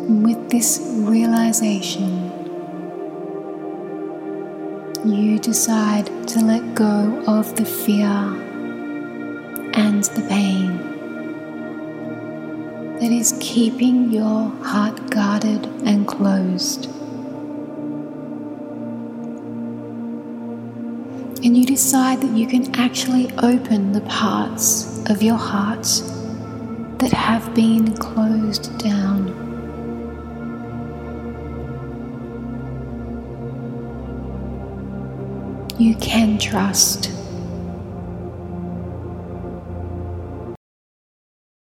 And with this realization, you decide to let go of the fear and the pain that is keeping your heart guarded and closed. And you decide that you can actually open the parts of your heart that have been closed down. You can trust